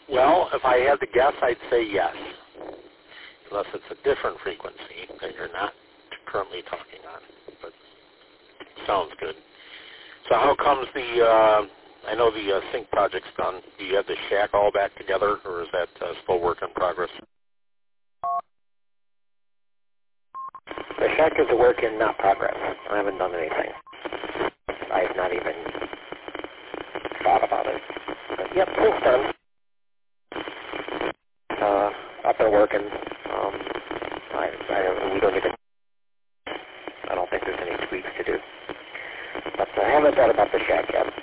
Well, if I had to guess, I'd say yes, unless it's a different frequency that you're not currently talking on. But sounds good. So how comes I know the sync project's done. Do you have the shack all back together, or is that still work in progress? The shack is a work in progress. I haven't done anything. I have not even thought about it. But yep, it's done. Up and working. I don't think there's any tweaks to do. But I haven't thought about the shack yet.